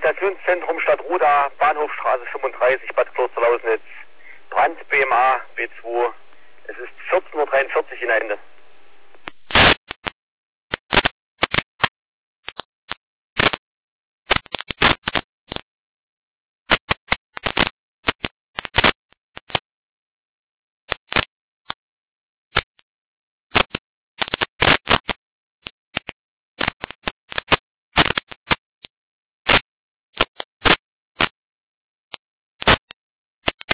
Rehabilitationszentrum Stadt Ruda, Bahnhofstraße 35, Bad Klosterlausnitz, Brand, BMA, B2. Es ist 14:43 Uhr in der Ende.